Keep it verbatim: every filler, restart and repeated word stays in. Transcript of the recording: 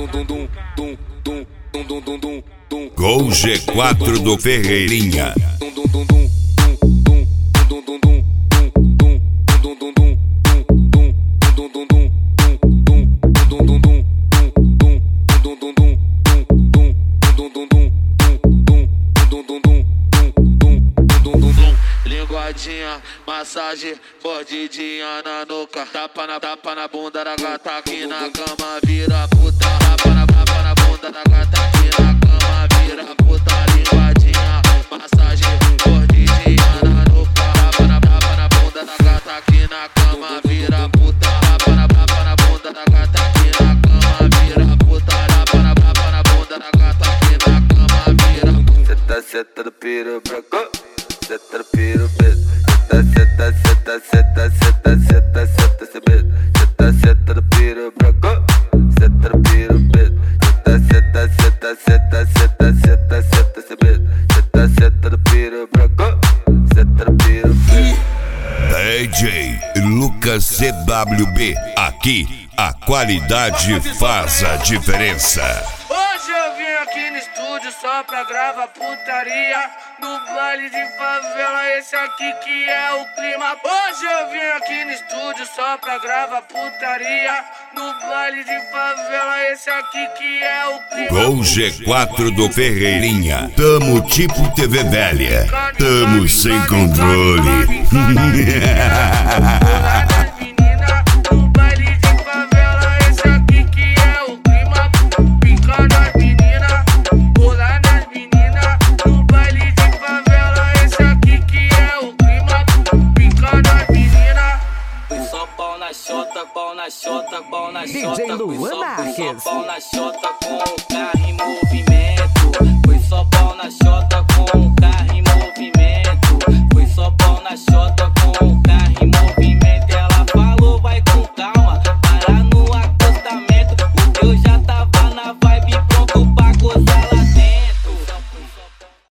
Gol G quatro do Ferreirinha. Linguadinha, massagem, mordidinha na nuca. Tapa na, tapa na bunda da gata aqui na cama, vira puta. Tapa na, tapa na bunda da gata aqui na cama, vira puta. Linguadinha, massagem, mordidinha na nuca. Tapa na, tapa na bunda da gata aqui na cama, vira puta. Tapa na, tapa na bunda da gata aqui na cama, vira puta. Tapa na, tapa na bunda da gata aqui na cama, vira puta. Seta, seta do piro pra cá. Seta do piro, seta, seta, seta, seta, seta, seta, seta, seta do piro pra cá. Seta do piro, seta, seta, seta, seta, seta, seta, seta, seta do piro pra cá. Seta do piro. D J Lucas C W B. Aqui a qualidade faz a diferença. Hoje eu vim aqui no estúdio só pra gravar putaria. No baile de favela, esse aqui que é o clima. Hoje eu vim aqui no estúdio só pra gravar putaria. No baile de favela, esse aqui que é o clima. Gol G quatro do Ferreirinha. Tamo tipo T V velha. Tamo sem controle. D J Luan Marques. Pau na chota com carne movimento.